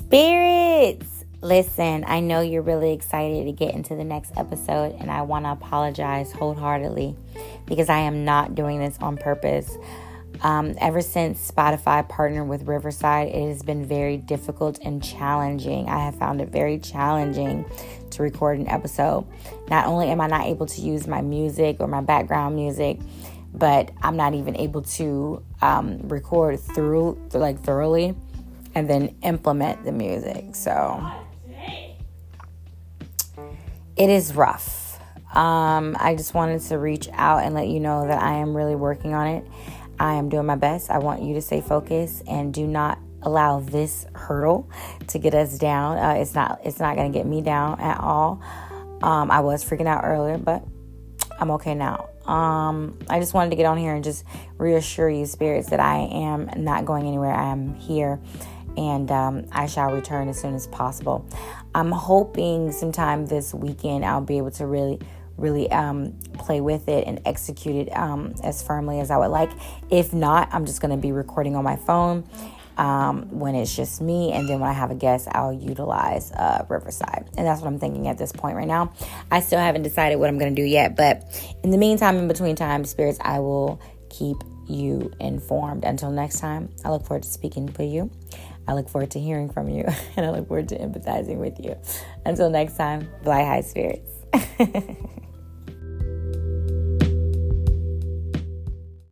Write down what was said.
Spirits, listen, I know you're really excited to get into the next episode, and I want to apologize wholeheartedly because I am not doing this on purpose. Ever since Spotify partnered with Riverside, it has been very difficult and challenging. I have found it very challenging to record an episode. Not only am I not able to use my music or my background music, but I'm not even able to record thoroughly and then implement the music. So it is rough. I just wanted to reach out and let you know that I am really working on it. I am doing my best. I want you to stay focused and do not allow this hurdle to get us down. It's not going to get me down at all. I was freaking out earlier, but I'm okay now. I just wanted to get on here and just reassure you, spirits, that I am not going anywhere. I am here, and I shall return as soon as possible. I'm hoping sometime this weekend I'll be able to really play with it and execute it as firmly as I would like. If not, I'm just going to be recording on my phone when it's just me, and then when I have a guest, I'll utilize Riverside. And that's what I'm thinking at this point right now. I still haven't decided what I'm going to do yet, but in the meantime, in between time, spirits, I will keep you informed. Until next time, I look forward to speaking with you. I look forward to hearing from you, and I look forward to empathizing with you. Until next time, fly high, spirits.